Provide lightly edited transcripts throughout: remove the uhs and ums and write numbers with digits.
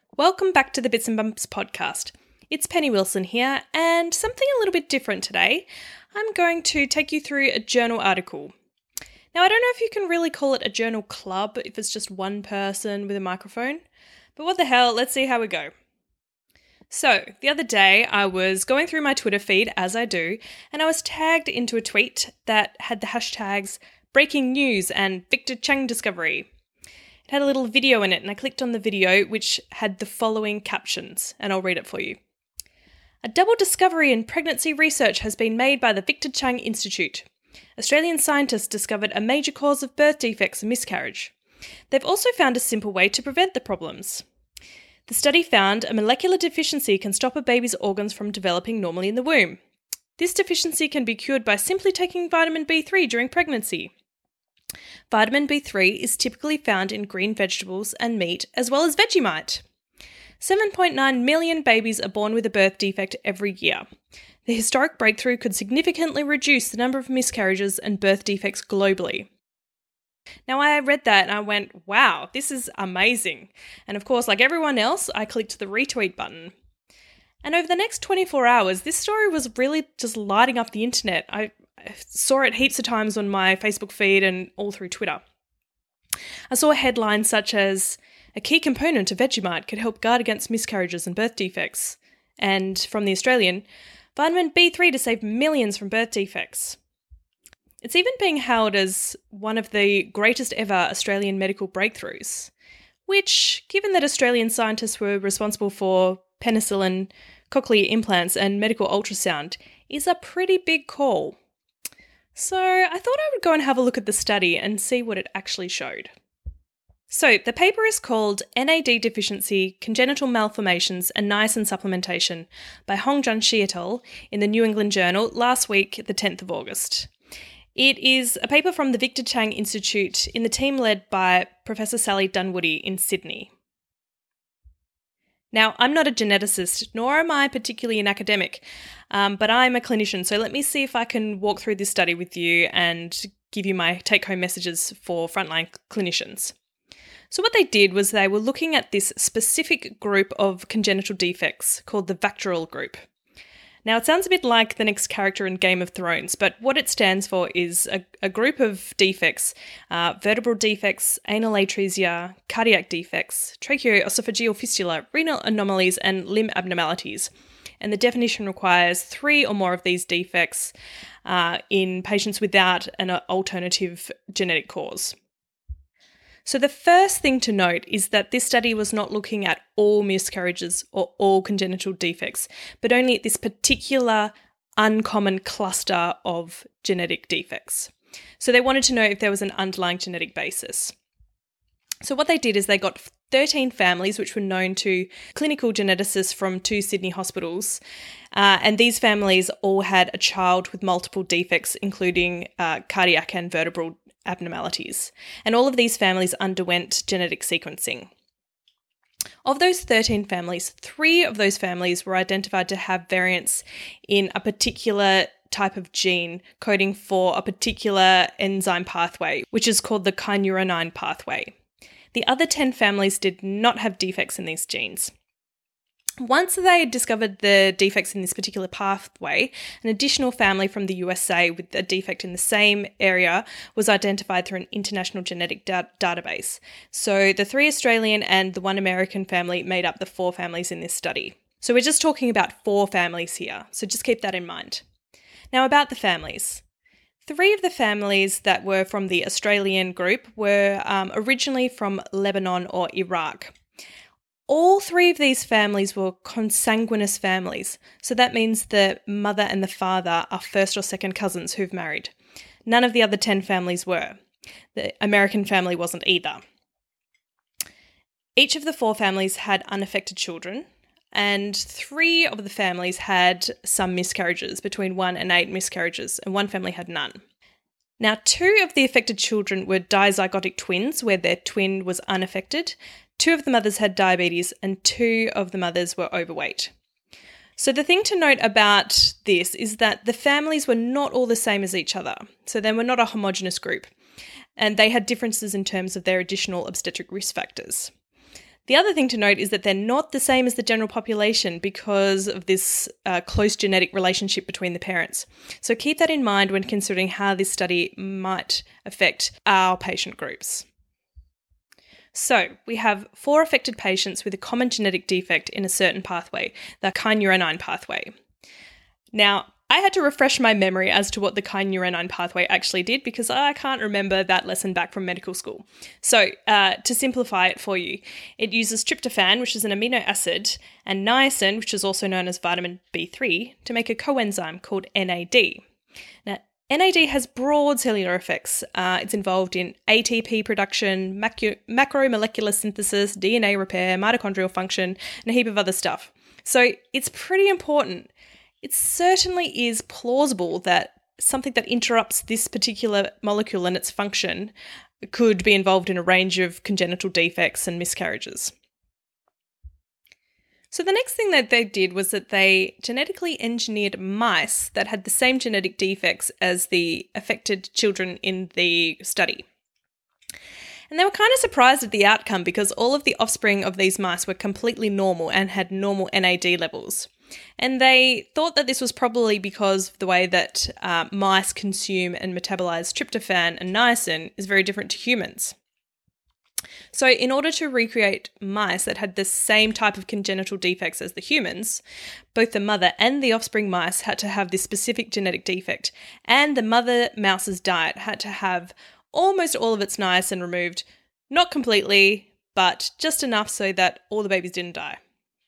Welcome back to the Bits and Bumps podcast. It's Penny Wilson here, and something a little bit different today. I'm going to take you through a journal article. Now, I don't know if you can really call it a journal club if it's just one person with a microphone, but what the hell, let's see how we go. So, the other day I was going through my Twitter feed, as I do, and I was tagged into a tweet that had the hashtags breaking news and Victor Chang discovery. It had a little video in it, and I clicked on the video, which had the following captions, and I'll read it for you. A double discovery in pregnancy research has been made by the Victor Chang Institute. Australian scientists discovered a major cause of birth defects and miscarriage. They've also found a simple way to prevent the problems. The study found a molecular deficiency can stop a baby's organs from developing normally in the womb. This deficiency can be cured by simply taking vitamin B3 during pregnancy. Vitamin B3 is typically found in green vegetables and meat, as well as Vegemite. 7.9 million babies are born with a birth defect every year. The historic breakthrough could significantly reduce the number of miscarriages and birth defects globally. Now, I read that and I went, wow, this is amazing. And of course, like everyone else, I clicked the retweet button. And over the next 24 hours, this story was really just lighting up the internet. I saw it heaps of times on my Facebook feed and all through Twitter. I saw headlines such as, a key component of Vegemite could help guard against miscarriages and birth defects. And from The Australian, vitamin B3 to save millions from birth defects. It's even being hailed as one of the greatest ever Australian medical breakthroughs, which, given that Australian scientists were responsible for penicillin, cochlear implants and medical ultrasound, is a pretty big call. So I thought I would go and have a look at the study and see what it actually showed. So the paper is called NAD Deficiency, Congenital Malformations and Niacin Supplementation by Hongjun Shi et al. In the New England Journal last week, the 10th of August. It is a paper from the Victor Chang Institute in the team led by Professor Sally Dunwoody in Sydney. Now, I'm not a geneticist, nor am I particularly an academic, but I'm a clinician, so let me see if I can walk through this study with you and give you my take-home messages for frontline clinicians. So what they did was they were looking at this specific group of congenital defects called the VACTERL group. Now, it sounds a bit like the next character in Game of Thrones, but what it stands for is a group of defects, vertebral defects, anal atresia, cardiac defects, tracheoesophageal fistula, renal anomalies, and limb abnormalities. And the definition requires 3 or more of these defects in patients without an alternative genetic cause. So the first thing to note is that this study was not looking at all miscarriages or all congenital defects, but only at this particular uncommon cluster of genetic defects. So they wanted to know if there was an underlying genetic basis. So what they did is they got 13 families which were known to clinical geneticists from 2 Sydney hospitals, and these families all had a child with multiple defects, including cardiac and vertebral abnormalities, and all of these families underwent genetic sequencing. Of those 13 families, 3 of those families were identified to have variants in a particular type of gene coding for a particular enzyme pathway, which is called the kynurenine pathway. The other 10 families did not have defects in these genes. Once they had discovered the defects in this particular pathway, an additional family from the USA with a defect in the same area was identified through an international genetic database. So the 3 Australian and the 1 American family made up the 4 families in this study. So we're just talking about 4 families here, so just keep that in mind. Now about the families. 3 of the families that were from the Australian group were originally from Lebanon or Iraq. All 3 of these families were consanguineous families, so that means the mother and the father are first or second cousins who've married. None of the other 10 families were. The American family wasn't either. Each of the 4 families had unaffected children, and 3 of the families had some miscarriages, between 1 and 8 miscarriages, and 1 family had none. Now, 2 of the affected children were dizygotic twins, where their twin was unaffected. 2 of the mothers had diabetes, and 2 of the mothers were overweight. So the thing to note about this is that the families were not all the same as each other. So they were not a homogenous group, and they had differences in terms of their additional obstetric risk factors. The other thing to note is that they're not the same as the general population because of this close genetic relationship between the parents. So keep that in mind when considering how this study might affect our patient groups. So we have 4 affected patients with a common genetic defect in a certain pathway, the kynurenine pathway. Now, I had to refresh my memory as to what the kynurenine pathway actually did because I can't remember that lesson back from medical school. So to simplify it for you, it uses tryptophan, which is an amino acid, and niacin, which is also known as vitamin B3, to make a coenzyme called NAD. Now, NAD has broad cellular effects. It's involved in ATP production, macromolecular synthesis, DNA repair, mitochondrial function, and a heap of other stuff. So it's pretty important. It certainly is plausible that something that interrupts this particular molecule and its function could be involved in a range of congenital defects and miscarriages. So the next thing that they did was that they genetically engineered mice that had the same genetic defects as the affected children in the study. And they were kind of surprised at the outcome because all of the offspring of these mice were completely normal and had normal NAD levels. And they thought that this was probably because of the way that mice consume and metabolize tryptophan and niacin is very different to humans. So in order to recreate mice that had the same type of congenital defects as the humans, both the mother and the offspring mice had to have this specific genetic defect, and the mother mouse's diet had to have almost all of its niacin removed, not completely, but just enough so that all the babies didn't die.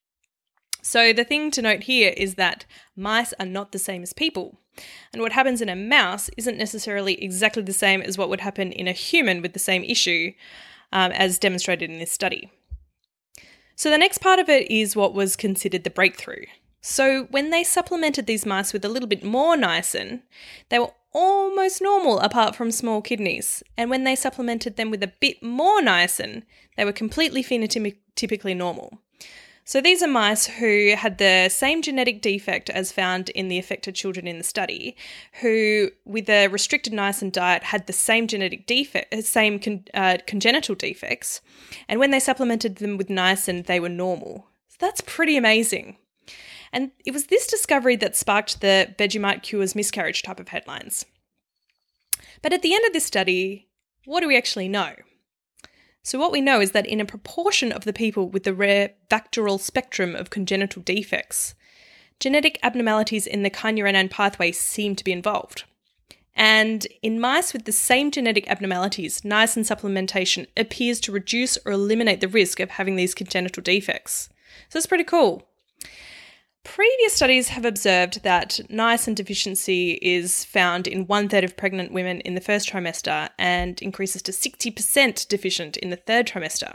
So the thing to note here is that mice are not the same as people. And what happens in a mouse isn't necessarily exactly the same as what would happen in a human with the same issue, as demonstrated in this study. So the next part of it is what was considered the breakthrough. So when they supplemented these mice with a little bit more niacin, they were almost normal apart from small kidneys. And when they supplemented them with a bit more niacin, they were completely phenotypically normal. So these are mice who had the same genetic defect as found in the affected children in the study, who with a restricted niacin diet had the same genetic defect, congenital defects, and when they supplemented them with niacin, they were normal. So that's pretty amazing. And it was this discovery that sparked the Vegemite cures miscarriage type of headlines. But at the end of this study, what do we actually know? So what we know is that in a proportion of the people with the rare VACTERL spectrum of congenital defects, genetic abnormalities in the kynurenine pathway seem to be involved. And in mice with the same genetic abnormalities, niacin supplementation appears to reduce or eliminate the risk of having these congenital defects. So it's pretty cool. Previous studies have observed that niacin deficiency is found in 1/3 of pregnant women in the first trimester and increases to 60% deficient in the third trimester.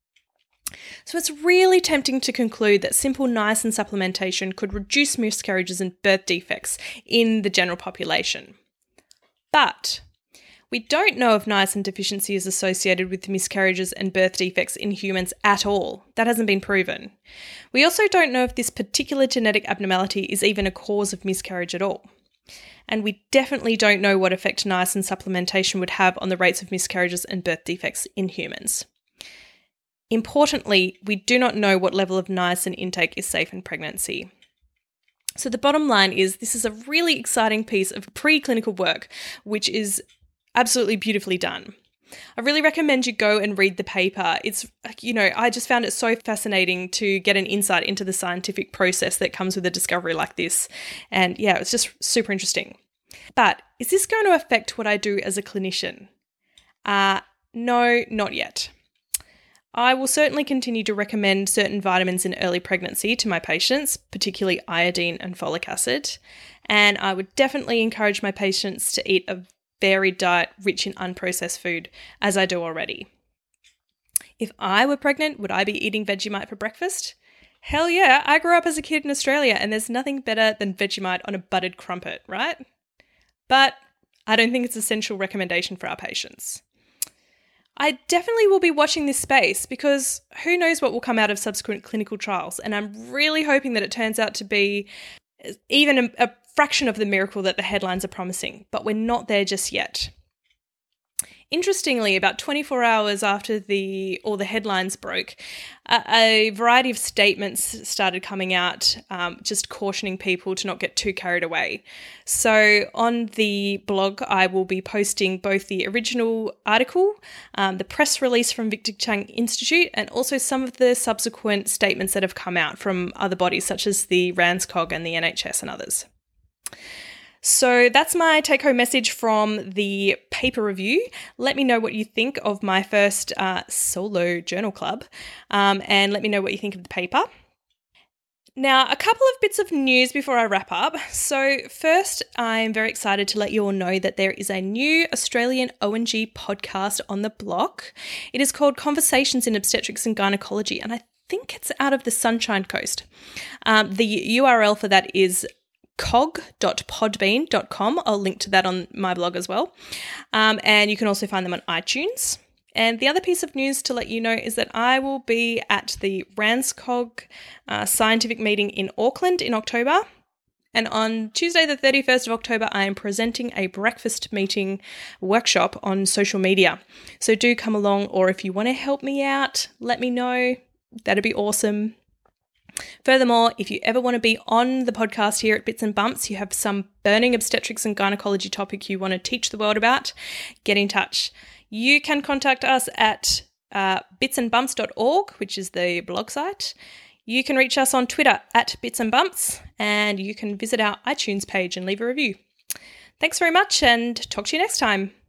So it's really tempting to conclude that simple niacin supplementation could reduce miscarriages and birth defects in the general population. But we don't know if niacin deficiency is associated with miscarriages and birth defects in humans at all. That hasn't been proven. We also don't know if this particular genetic abnormality is even a cause of miscarriage at all. And we definitely don't know what effect niacin supplementation would have on the rates of miscarriages and birth defects in humans. Importantly, we do not know what level of niacin intake is safe in pregnancy. So the bottom line is this is a really exciting piece of preclinical work, which is absolutely beautifully done. I really recommend you go and read the paper. It's, I just found it so fascinating to get an insight into the scientific process that comes with a discovery like this. And yeah, it's just super interesting. But is this going to affect what I do as a clinician? No, not yet. I will certainly continue to recommend certain vitamins in early pregnancy to my patients, particularly iodine and folic acid. And I would definitely encourage my patients to eat a varied diet rich in unprocessed food, as I do already. If I were pregnant, would I be eating Vegemite for breakfast? Hell yeah, I grew up as a kid in Australia and there's nothing better than Vegemite on a buttered crumpet, right? But I don't think it's an essential recommendation for our patients. I definitely will be watching this space because who knows what will come out of subsequent clinical trials, and I'm really hoping that it turns out to be even a fraction of the miracle that the headlines are promising, but we're not there just yet. Interestingly, about 24 hours after all the headlines broke, a variety of statements started coming out, just cautioning people to not get too carried away. So on the blog, I will be posting both the original article, the press release from Victor Chang Institute, and also some of the subsequent statements that have come out from other bodies such as the RANZCOG and the NHS and others. So that's my take-home message from the paper review. Let me know what you think of my first solo journal club, and let me know what you think of the paper. Now, a couple of bits of news before I wrap up. So first, I'm very excited to let you all know that there is a new Australian ONG podcast on the block. It is called Conversations in Obstetrics and Gynecology, and I think it's out of the Sunshine Coast. The URL for that is cog.podbean.com. I'll link to that on my blog as well. And you can also find them on iTunes. And the other piece of news to let you know is that I will be at the RANZCOG scientific meeting in Auckland in October. And on Tuesday, the 31st of October, I am presenting a breakfast meeting workshop on social media. So do come along, or if you want to help me out, let me know. That'd be awesome. Furthermore, if you ever want to be on the podcast here at Bits and Bumps, you have some burning obstetrics and gynecology topic you want to teach the world about, get in touch. You can contact us at bitsandbumps.org, which is the blog site. You can reach us on Twitter at Bits and Bumps, and you can visit our iTunes page and leave a review. Thanks very much, and talk to you next time.